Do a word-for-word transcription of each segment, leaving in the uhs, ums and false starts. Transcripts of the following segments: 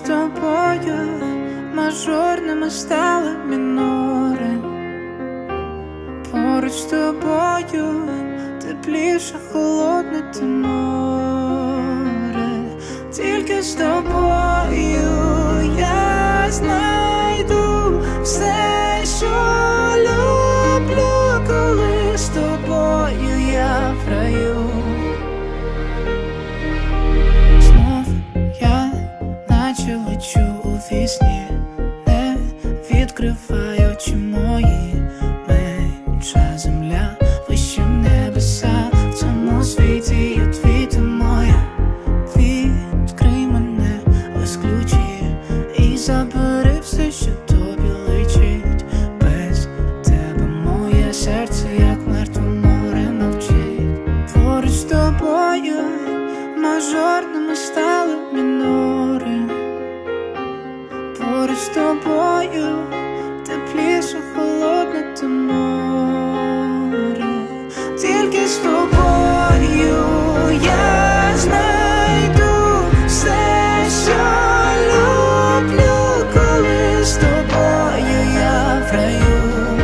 тобою мажорними стали мінори. Поруч з тобою тепліше холодне те море. Тільки з тобою я знайду все, що люблю, коли з тобою я в раю. Знов я наче лечу у вісні, не відкривай очі мої. Менша земля, вище небеса, в цьому світі є твій, ти моя. Відкрий мене, ось ключі, і забери все, що тобі личить. Без тебе моє серце, як мертве море, мовчить. Поруч з тобою мажорними стали мінори. Поруч з тобою тепліше холодне те море. Тільки з тобою я знайду все, що люблю, коли з тобою я в раю.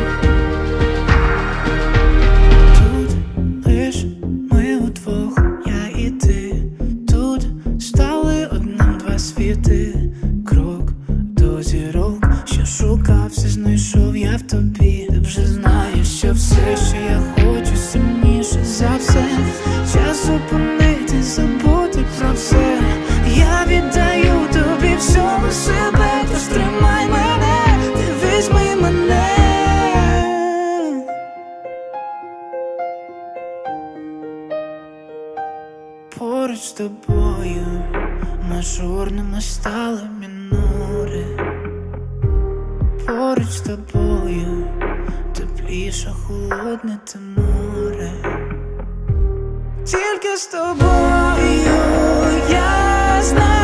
Тут лиш ми удвох, я і ти. Тут стали одним два світи. Крок до зірок, що шукав, все знайшов я в тобі. Ти вже знаєш, що все, що я хочу, сильніше за все. Час зупинити, забути про все. Я віддаю тобі всього себе, тож тримай мене, ти візьми мене. Поруч з тобою мажорними стали мінори. Поруч з тобою тепліше холодне те море. Тільки з тобою я знаю.